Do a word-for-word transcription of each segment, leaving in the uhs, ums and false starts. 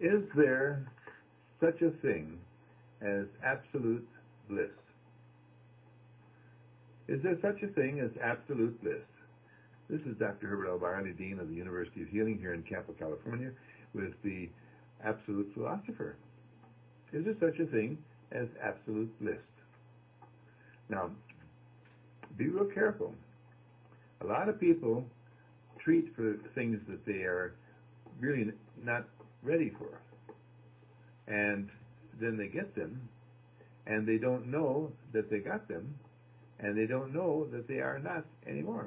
Is there such a thing as absolute bliss? Is there such a thing as absolute bliss? This is Doctor Herbert L. Barney, Dean of the University of Healing here in Campo, California, with the Absolute Philosopher. Is there such a thing as absolute bliss? Now, be real careful. A lot of people treat for things that they are really not ready for. And then they get them, and they don't know that they got them, and they don't know that they are not anymore.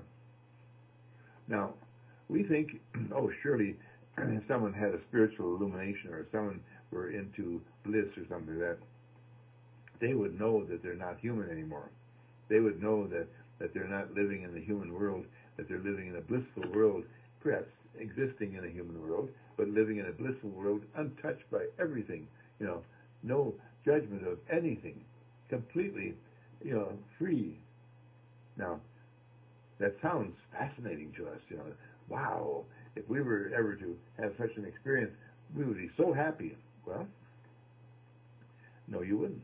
Now, we think, oh, surely if someone had a spiritual illumination or someone were into bliss or something like that, they would know that they're not human anymore. They would know that, that they're not living in the human world, that they're living in a blissful world, perhaps existing in a human world, but living in a blissful world untouched by everything, you know, no judgment of anything, completely, you know, free. Now, that sounds fascinating to us, you know. Wow, if we were ever to have such an experience, we would be so happy. Well, no, you wouldn't.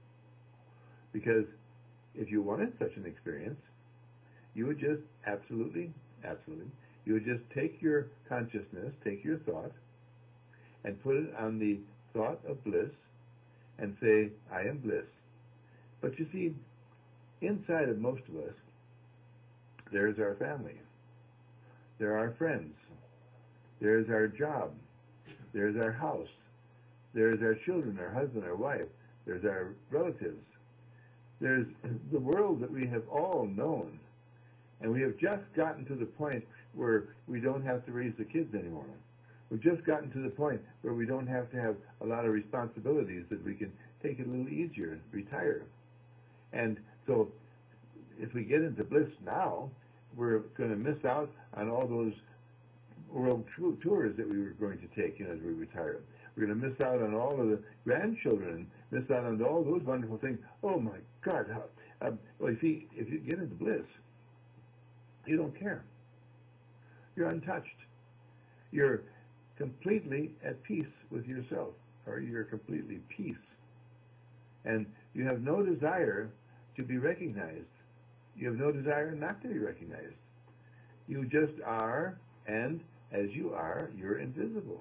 Because if you wanted such an experience, you would just absolutely, absolutely, you would just take your consciousness, take your thought, and put it on the thought of bliss, and say, I am bliss. But you see, inside of most of us, there's our family. There are our friends. There's our job. There's our house. There's our children, our husband, our wife. There's our relatives. There's the world that we have all known. And we have just gotten to the point where we don't have to raise the kids anymore. We've just gotten to the point where we don't have to have a lot of responsibilities, that we can take it a little easier, retire. And so if we get into bliss now, we're going to miss out on all those world tours that we were going to take, you know, as we retire. We're going to miss out on all of the grandchildren, miss out on all those wonderful things. Oh my God! How, um, well, you see, if you get into bliss, you don't care. You're untouched. You're completely at peace with yourself, or you're completely peace. And you have no desire to be recognized. You have no desire not to be recognized. You just are, and as you are, you're invisible.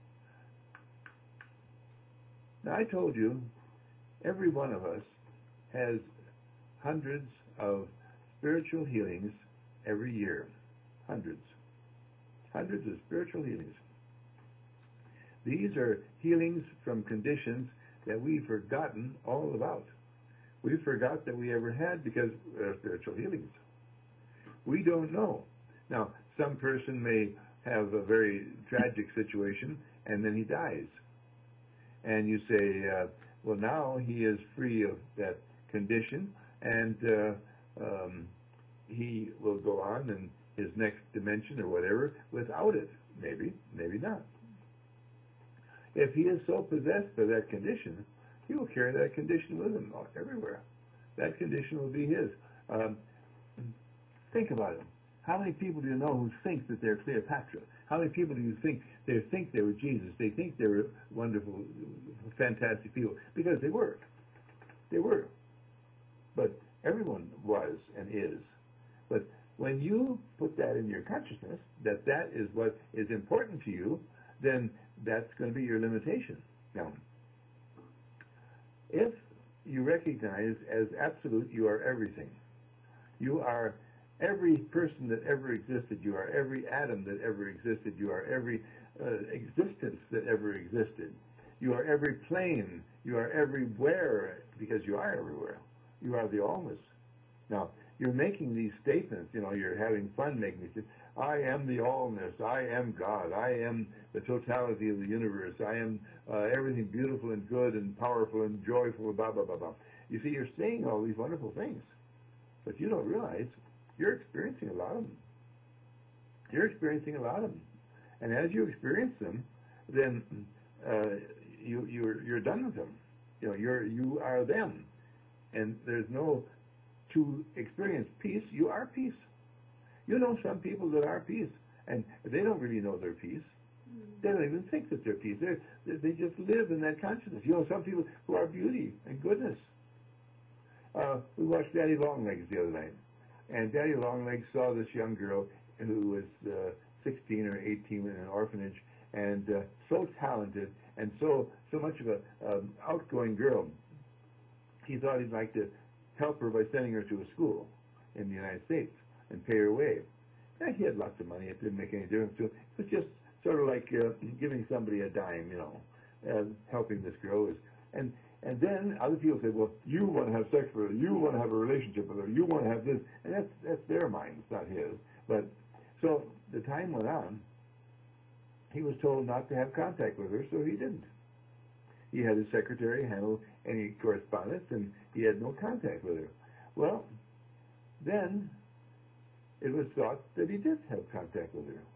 Now, I told you, every one of us has hundreds of spiritual healings every year. Hundreds. Hundreds of spiritual healings. These are healings from conditions that we've forgotten all about. We forgot that we ever had because of spiritual healings. We don't know. Now, some person may have a very tragic situation, and then he dies. And you say, uh, well, now he is free of that condition, and uh, um, he will go on in his next dimension or whatever without it. Maybe, maybe not. If he is so possessed by that condition, he will carry that condition with him everywhere. That condition will be his. Um, think about it. How many people do you know who think that they're Cleopatra? How many people do you think they think they were Jesus? They think they were wonderful, fantastic people, because they were. They were. But everyone was and is. But when you put that in your consciousness, that that is what is important to you, then that's going to be your limitation. Now, if you recognize as absolute, you are everything. You are every person that ever existed. You are every atom that ever existed. You are every uh, existence that ever existed. You are every plane. You are everywhere, because you are everywhere. You are the allness. Now, you're making these statements, you know, you're having fun making these statements. I am the allness. I am God. I am the totality of the universe. I am uh, everything beautiful and good and powerful and joyful, blah, blah, blah, blah. You see, you're saying all these wonderful things, but you don't realize you're experiencing a lot of them. You're experiencing a lot of them. And as you experience them, then uh, you, you're, you're done with them. You know, you're, you are them. And there's no, to experience peace, you are peace. You know some people that are peace, and they don't really know their peace. They don't even think that they're peace. They're, they just live in that consciousness. You know, some people who are beauty and goodness. Uh, we watched Daddy Longlegs the other night, and Daddy Longlegs saw this young girl who was uh, sixteen or eighteen in an orphanage, and uh, so talented and so so much of a um, outgoing girl. He thought he'd like to help her by sending her to a school in the United States and pay her way. Yeah, he had lots of money. It didn't make any difference to him. It was just sort of like uh, giving somebody a dime, you know, uh, helping this girl. Is, and and then other people said, well, you want to have sex with her, you want to have a relationship with her, you want to have this, and that's that's their minds, not his. But so the time went on. He was told not to have contact with her, so he didn't. He had his secretary handle any correspondence, and he had no contact with her. Well, then it was thought that he did have contact with her.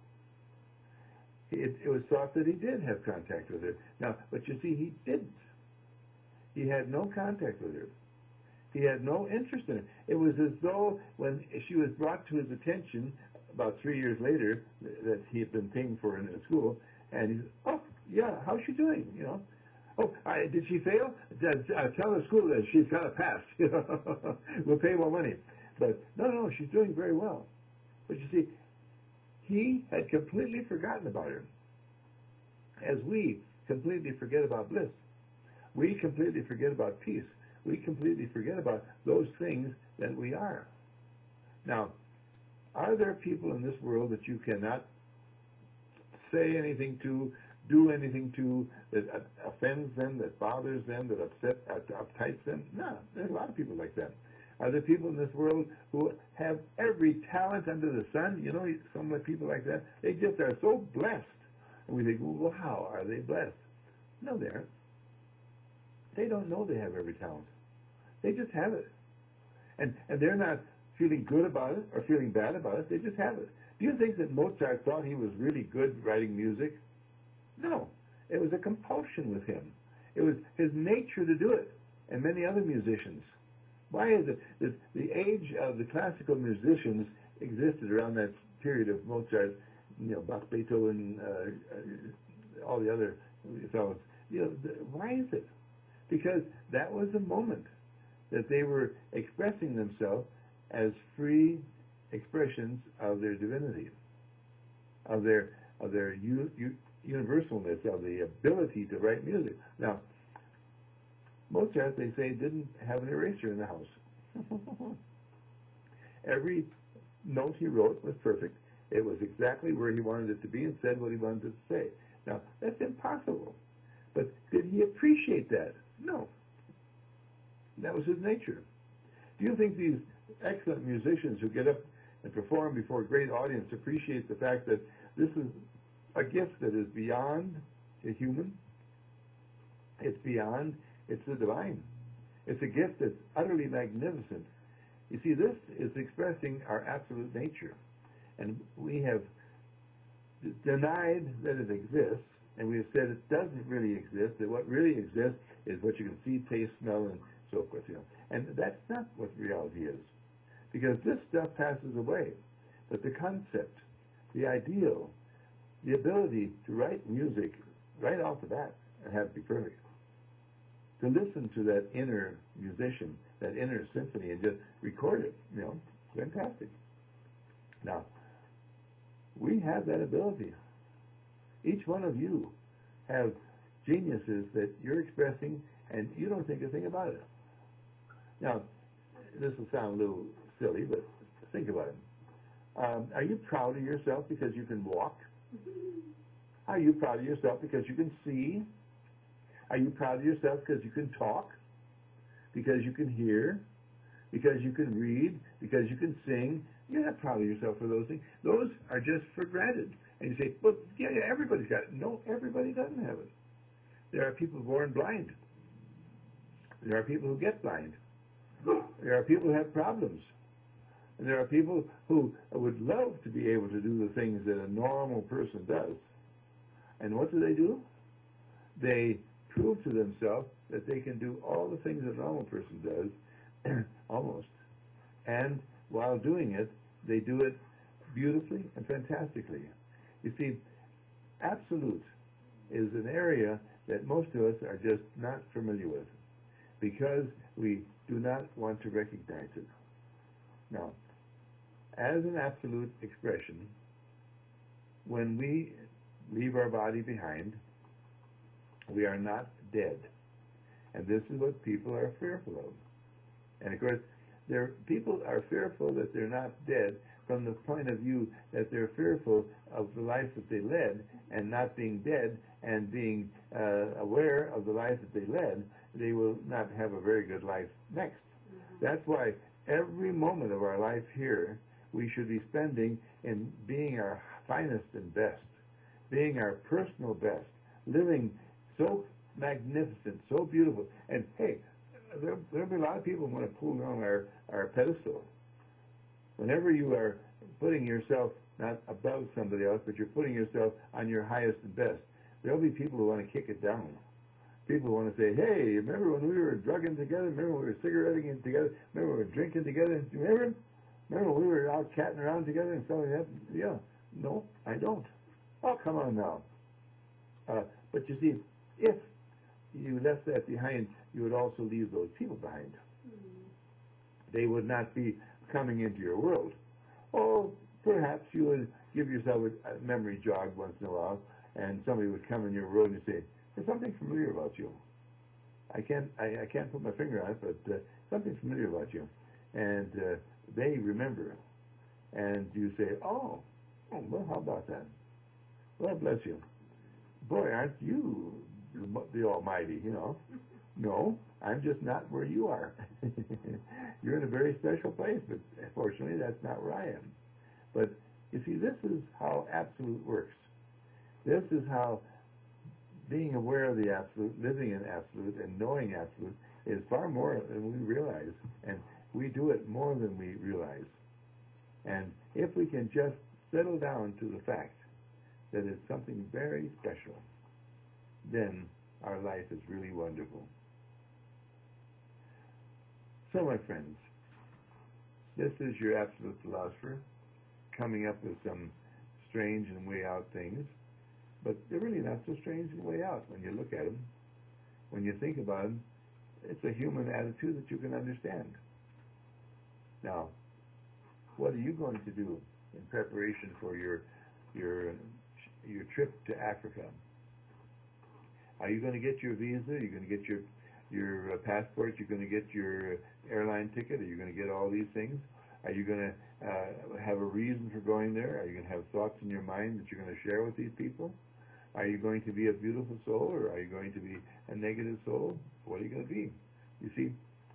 It, it was thought that he did have contact with her. Now, but you see, he didn't. He had no contact with her. He had no interest in her. It was as though when she was brought to his attention about three years later that he had been paying for in a school, and he said, oh, yeah, how's she doing, you know? Oh, I, did she fail? Uh, tell the school that she's got to pass. We'll pay more money. But no, no, she's doing very well. But you see, he had completely forgotten about her, as we completely forget about bliss. We completely forget about peace. We completely forget about those things that we are. Now, are there people in this world that you cannot say anything to, do anything to, that offends them, that bothers them, that upset, uptights them? No, there's a lot of people like that. Are there people in this world who have every talent under the sun? You know, some of the people like that, they just are so blessed. And we think, well, how are they blessed? No, they aren't. They don't know they have every talent. They just have it. And, and they're not feeling good about it or feeling bad about it. They just have it. Do you think that Mozart thought he was really good writing music? No. It was a compulsion with him. It was his nature to do it, and many other musicians. Why is it that the age of the classical musicians existed around that period of Mozart, you know, Bach, Beethoven, uh, uh, all the other fellows? You know, the, why is it? Because that was the moment that they were expressing themselves as free expressions of their divinity, of their of their u, u, universalness, of the ability to write music. Now, Mozart, they say, didn't have an eraser in the house. Every note he wrote was perfect. It was exactly where he wanted it to be and said what he wanted it to say. Now, that's impossible. But did he appreciate that? No. That was his nature. Do you think these excellent musicians who get up and perform before a great audience appreciate the fact that this is a gift that is beyond a human? It's beyond, it's the divine. It's a gift that's utterly magnificent. You see, this is expressing our absolute nature. And we have d- denied that it exists, and we have said it doesn't really exist, that what really exists is what you can see, taste, smell, and so forth. You know. And that's not what reality is. Because this stuff passes away. But the concept, the ideal, the ability to write music right off the bat and have it be perfect, to listen to that inner musician, that inner symphony, and just record it, you know, fantastic. Now, we have that ability. Each one of you have geniuses that you're expressing, and you don't think a thing about it. Now, this will sound a little silly, but think about it. Um, are you proud of yourself because you can walk? Are you proud of yourself because you can see? Are you proud of yourself because you can talk? Because you can hear? Because you can read? Because you can sing? You're not proud of yourself for those things. Those are just for granted. And you say, well, yeah, yeah, everybody's got it. No, everybody doesn't have it. There are people born blind. There are people who get blind. There are people who have problems. And there are people who would love to be able to do the things that a normal person does. And what do they do? They prove to themselves that they can do all the things a normal person does, almost. And while doing it, they do it beautifully and fantastically. You see, absolute is an area that most of us are just not familiar with because we do not want to recognize it. Now, as an absolute expression, when we leave our body behind, we are not dead. And this is what people are fearful of. And of course, people are fearful that they're not dead from the point of view that they're fearful of the life that they led and not being dead and being uh, aware of the life that they led, they will not have a very good life next. Mm-hmm. That's why every moment of our life here we should be spending in being our finest and best, being our personal best, living so magnificent, so beautiful. And hey, there, there'll be a lot of people who want to pull down our, our pedestal. Whenever you are putting yourself not above somebody else, but you're putting yourself on your highest and best, there'll be people who want to kick it down. People who want to say, hey, remember when we were drugging together? Remember when we were cigaretting together? Remember when we were drinking together? Remember? Remember when we were out catting around together and stuff like that? Yeah. No, I don't. Oh, come on now. Uh, but you see, if you left that behind, you would also leave those people behind. Mm-hmm. They would not be coming into your world. Oh, perhaps you would give yourself a memory jog once in a while, and somebody would come in your world and say, there's something familiar about you. I can't, I, I can't put my finger on it, but uh, something familiar about you. And uh, they remember. And you say, oh, oh, well, how about that? Well, bless you. Boy, aren't you the Almighty, you know? No, I'm just not where you are. You're in a very special place, but fortunately that's not where I am. But you see, this is how absolute works. This is how being aware of the absolute, living in absolute, and knowing absolute is far more than we realize. And we do it more than we realize. And if we can just settle down to the fact that it's something very special, then our life is really wonderful. So, my friends, this is your absolute philosopher coming up with some strange and way out things, but they're really not so strange and way out when you look at them. When you think about them, it's a human attitude that you can understand. Now, what are you going to do in preparation for your your your trip to Africa? Are you going to get your visa? Are you going to get your your uh, passport? You're going to get your airline ticket? Are you going to get all these things? Are you going to uh, have a reason for going there? Are you going to have thoughts in your mind that you're going to share with these people? Are you going to be a beautiful soul, or are you going to be a negative soul? What are you going to be? You see,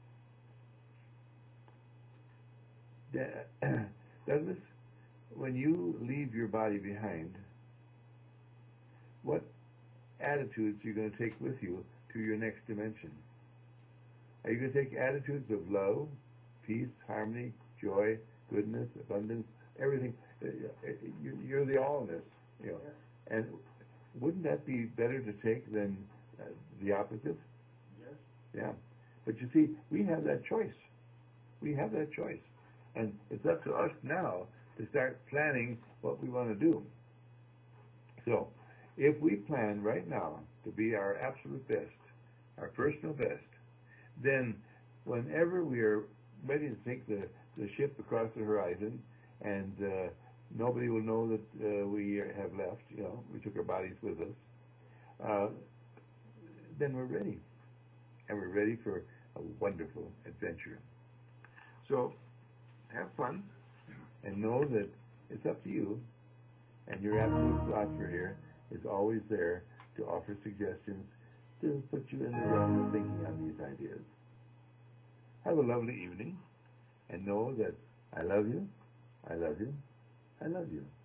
Douglas, when you leave your body behind, what attitudes are you going to take with you to your next dimension? Are you going to take attitudes of love, peace, harmony, joy, goodness, abundance, everything? You're the allness, you know. And wouldn't that be better to take than uh, the opposite? Yes. Yeah. But you see, we have that choice. We have that choice. And it's up to us now to start planning what we want to do. So, if we plan right now to be our absolute best, our personal best, then whenever we are ready to take the, the ship across the horizon, and uh, nobody will know that uh, we have left, you know, we took our bodies with us, uh, then we're ready. And we're ready for a wonderful adventure. So, have fun, and know that it's up to you, and your absolute philosopher here is always there to offer suggestions to put you in the realm of thinking on these ideas. Have a lovely evening, and know that I love you, I love you, I love you.